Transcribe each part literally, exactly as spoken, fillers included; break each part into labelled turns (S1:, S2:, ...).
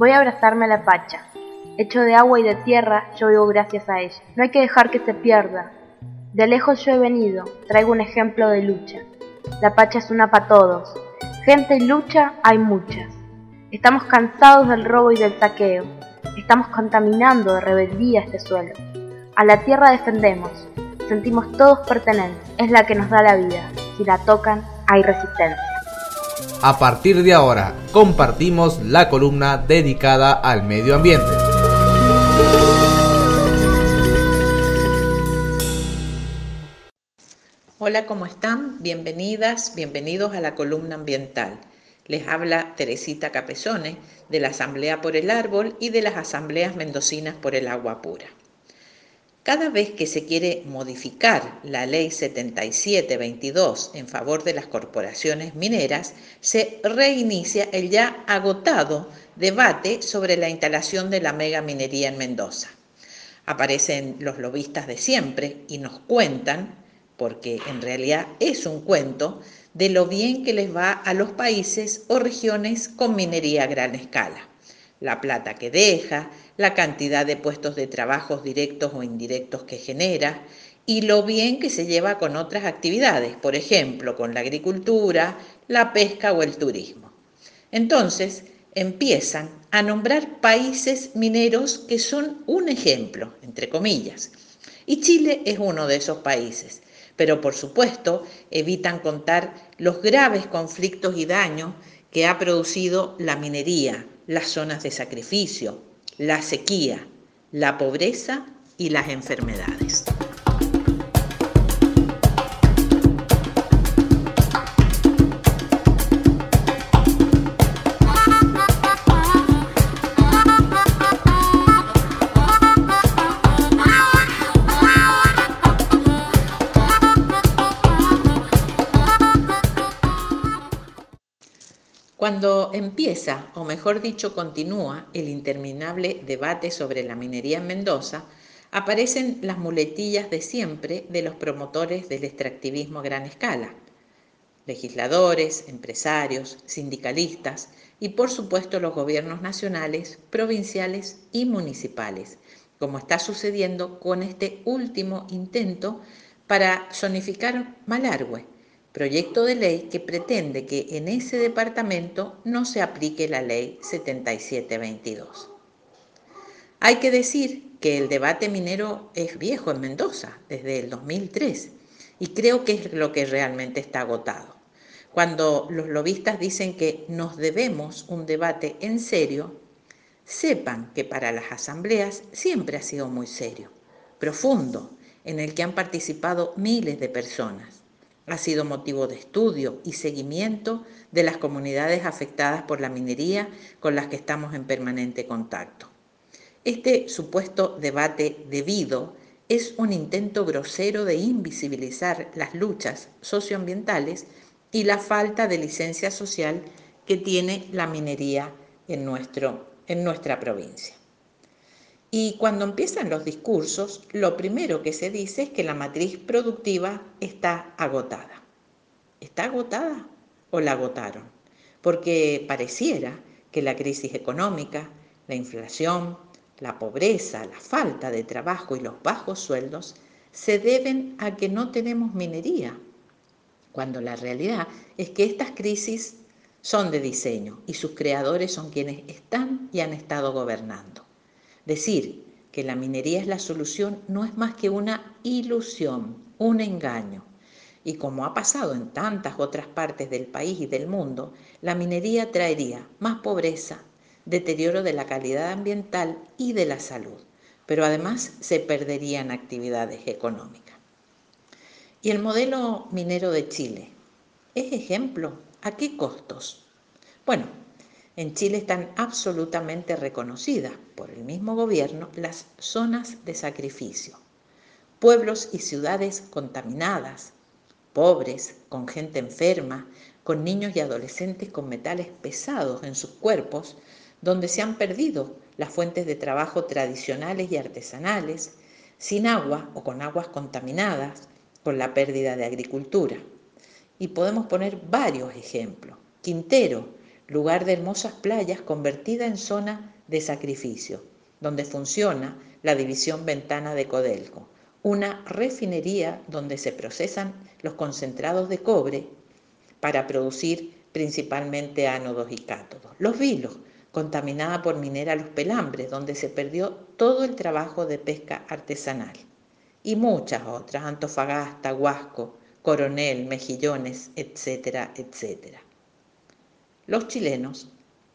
S1: Voy a abrazarme a la Pacha. Hecho de agua y de tierra, yo vivo gracias a ella. No hay que dejar que se pierda. De lejos yo he venido, traigo un ejemplo de lucha. La Pacha es una para todos. Gente y lucha hay muchas. Estamos cansados del robo y del saqueo. Estamos contaminando de rebeldía este suelo. A la tierra defendemos. Sentimos todos pertenencia. Es la que nos da la vida. Si la tocan, hay resistencia.
S2: A partir de ahora, compartimos la columna dedicada al medio ambiente.
S3: Hola, ¿cómo están? Bienvenidas, bienvenidos a la columna ambiental. Les habla Teresita Capesone de la Asamblea por el Árbol y de las Asambleas Mendocinas por el Agua Pura. Cada vez que se quiere modificar la Ley setenta y siete veintidós en favor de las corporaciones mineras, se reinicia el ya agotado debate sobre la instalación de la megaminería en Mendoza. Aparecen los lobistas de siempre y nos cuentan, porque en realidad es un cuento, de lo bien que les va a los países o regiones con minería a gran escala. La plata que deja, la cantidad de puestos de trabajo directos o indirectos que genera y lo bien que se lleva con otras actividades, por ejemplo, con la agricultura, la pesca o el turismo. Entonces, empiezan a nombrar países mineros que son un ejemplo, entre comillas, y Chile es uno de esos países. Pero, por supuesto, evitan contar los graves conflictos y daños que ha producido la minería, las zonas de sacrificio, la sequía, la pobreza y las enfermedades. Cuando empieza, o mejor dicho, continúa el interminable debate sobre la minería en Mendoza, aparecen las muletillas de siempre de los promotores del extractivismo a gran escala. Legisladores, empresarios, sindicalistas y por supuesto los gobiernos nacionales, provinciales y municipales, como está sucediendo con este último intento para zonificar Malargüe, proyecto de ley que pretende que en ese departamento no se aplique la ley setenta y siete veintidós. Hay que decir que el debate minero es viejo en Mendoza, desde el dos mil tres, y creo que es lo que realmente está agotado. Cuando los lobistas dicen que nos debemos un debate en serio, sepan que para las asambleas siempre ha sido muy serio, profundo, en el que han participado miles de personas. Ha sido motivo de estudio y seguimiento de las comunidades afectadas por la minería con las que estamos en permanente contacto. Este supuesto debate debido es un intento grosero de invisibilizar las luchas socioambientales y la falta de licencia social que tiene la minería en, nuestro, en nuestra provincia. Y cuando empiezan los discursos, lo primero que se dice es que la matriz productiva está agotada. ¿Está agotada o la agotaron? Porque pareciera que la crisis económica, la inflación, la pobreza, la falta de trabajo y los bajos sueldos se deben a que no tenemos minería, cuando la realidad es que estas crisis son de diseño y sus creadores son quienes están y han estado gobernando. Decir que la minería es la solución no es más que una ilusión, un engaño. Y como ha pasado en tantas otras partes del país y del mundo, la minería traería más pobreza, deterioro de la calidad ambiental y de la salud, pero además se perderían actividades económicas. ¿Y el modelo minero de Chile es ejemplo? ¿A qué costos? Bueno, en Chile están absolutamente reconocidas por el mismo gobierno las zonas de sacrificio, pueblos y ciudades contaminadas, pobres, con gente enferma, con niños y adolescentes con metales pesados en sus cuerpos, donde se han perdido las fuentes de trabajo tradicionales y artesanales, sin agua o con aguas contaminadas, con la pérdida de agricultura. Y podemos poner varios ejemplos. Quintero, lugar de hermosas playas convertida en zona de Sacrificio, donde funciona la división Ventana de Codelco, una refinería donde se procesan los concentrados de cobre para producir principalmente ánodos y cátodos. Los Vilos, contaminada por minera Los Pelambres, donde se perdió todo el trabajo de pesca artesanal. Y muchas otras, Antofagasta, Huasco, Coronel, Mejillones, etcétera, etcétera. Los chilenos,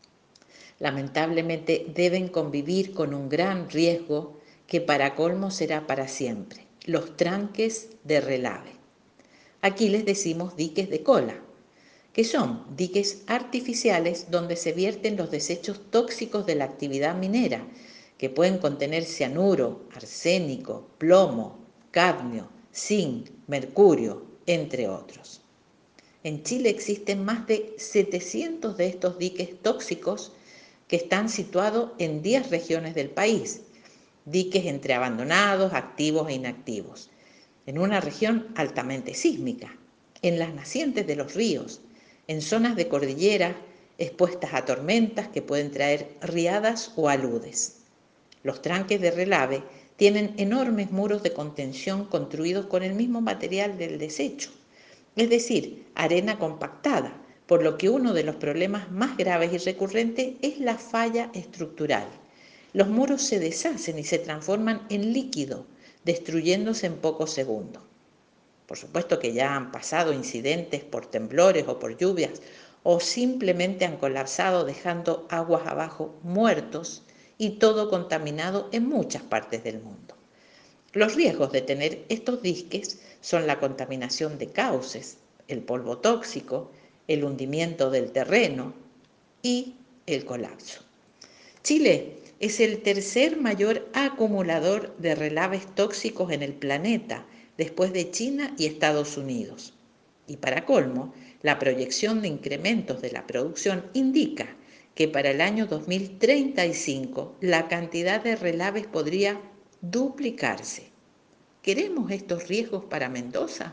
S3: lamentablemente, deben convivir con un gran riesgo que para colmo será para siempre, los tranques de relave. Aquí les decimos diques de cola, que son diques artificiales donde se vierten los desechos tóxicos de la actividad minera, que pueden contener cianuro, arsénico, plomo, cadmio, zinc, mercurio, entre otros. En Chile existen más de setecientos de estos diques tóxicos que están situados en diez regiones del país, diques entre abandonados, activos e inactivos, en una región altamente sísmica, en las nacientes de los ríos, en zonas de cordillera expuestas a tormentas que pueden traer riadas o aludes. Los tranques de relave tienen enormes muros de contención construidos con el mismo material del desecho, es decir, arena compactada, por lo que uno de los problemas más graves y recurrentes es la falla estructural. Los muros se deshacen y se transforman en líquido, destruyéndose en pocos segundos. Por supuesto que ya han pasado incidentes por temblores o por lluvias, o simplemente han colapsado dejando aguas abajo muertos y todo contaminado en muchas partes del mundo. Los riesgos de tener estos diques son la contaminación de cauces, el polvo tóxico, el hundimiento del terreno y el colapso. Chile es el tercer mayor acumulador de relaves tóxicos en el planeta, después de China y Estados Unidos. Y para colmo, la proyección de incrementos de la producción indica que para el año dos mil treinta y cinco la cantidad de relaves podría duplicarse. ¿Queremos estos riesgos para Mendoza?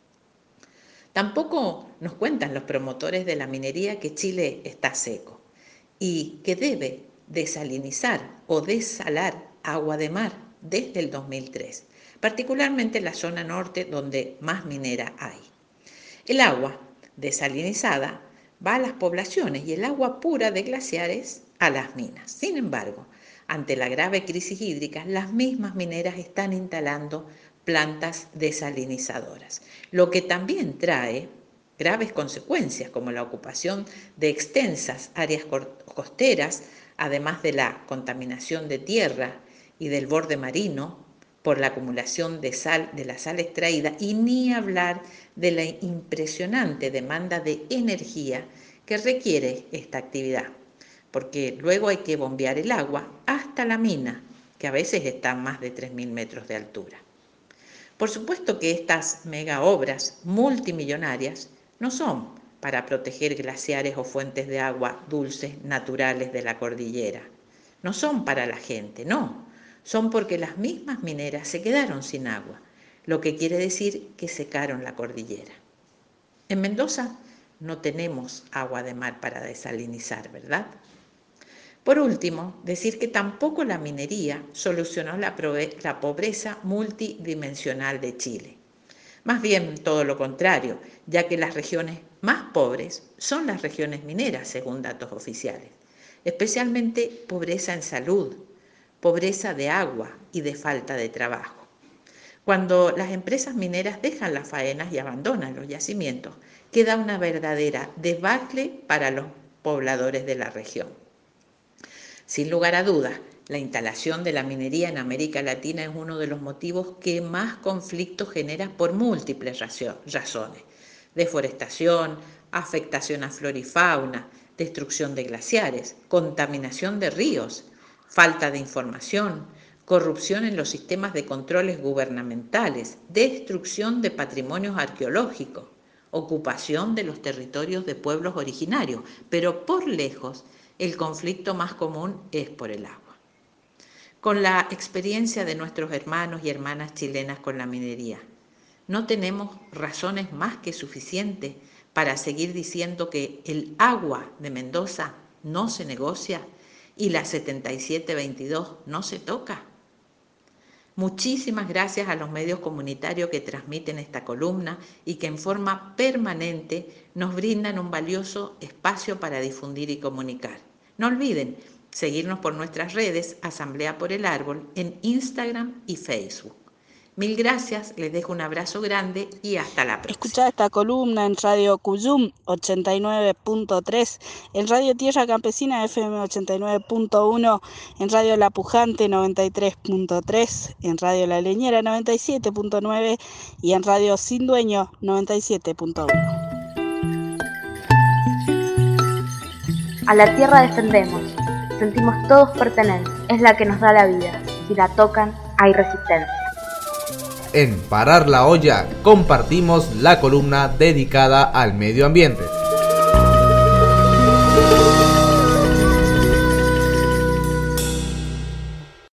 S3: Tampoco nos cuentan los promotores de la minería que Chile está seco y que debe desalinizar o desalar agua de mar desde el dos mil tres, particularmente en la zona norte donde más minera hay. El agua desalinizada va a las poblaciones y el agua pura de glaciares a las minas. Sin embargo, ante la grave crisis hídrica, las mismas mineras están instalando plantas desalinizadoras, lo que también trae graves consecuencias como la ocupación de extensas áreas costeras, además de la contaminación de tierra y del borde marino por la acumulación de sal, de la sal extraída, y ni hablar de la impresionante demanda de energía que requiere esta actividad, porque luego hay que bombear el agua hasta la mina, que a veces está a más de tres mil metros de altura. Por supuesto que estas mega obras multimillonarias no son para proteger glaciares o fuentes de agua dulces naturales de la cordillera. No son para la gente, no. Son porque las mismas mineras se quedaron sin agua, lo que quiere decir que secaron la cordillera. En Mendoza no tenemos agua de mar para desalinizar, ¿verdad? Por último, decir que tampoco la minería solucionó la pobreza multidimensional de Chile. Más bien todo lo contrario, ya que las regiones más pobres son las regiones mineras, según datos oficiales, especialmente pobreza en salud, pobreza de agua y de falta de trabajo. Cuando las empresas mineras dejan las faenas y abandonan los yacimientos, queda una verdadera debacle para los pobladores de la región. Sin lugar a dudas, la instalación de la minería en América Latina es uno de los motivos que más conflictos genera por múltiples razones. Deforestación, afectación a flora y fauna, destrucción de glaciares, contaminación de ríos, falta de información, corrupción en los sistemas de controles gubernamentales, destrucción de patrimonios arqueológicos, ocupación de los territorios de pueblos originarios, pero por lejos el conflicto más común es por el agua. Con la experiencia de nuestros hermanos y hermanas chilenas con la minería, no tenemos razones más que suficientes para seguir diciendo que el agua de Mendoza no se negocia y la setenta y siete veintidós no se toca. Muchísimas gracias a los medios comunitarios que transmiten esta columna y que en forma permanente nos brindan un valioso espacio para difundir y comunicar. No olviden seguirnos por nuestras redes Asamblea por el Árbol en Instagram y Facebook. Mil gracias, les dejo un abrazo grande y hasta la próxima.
S4: Escuchá esta columna en Radio Cuyum ochenta y nueve punto tres, en Radio Tierra Campesina F M ochenta y nueve punto uno, en Radio La Pujante noventa y tres punto tres, en Radio La Leñera noventa y siete punto nueve y en Radio Sin Dueño noventa y siete punto uno.
S1: A la tierra defendemos, sentimos todos pertenencia, es la que nos da la vida, si la tocan hay resistencia.
S2: En Parar la Olla compartimos la columna dedicada al medio ambiente.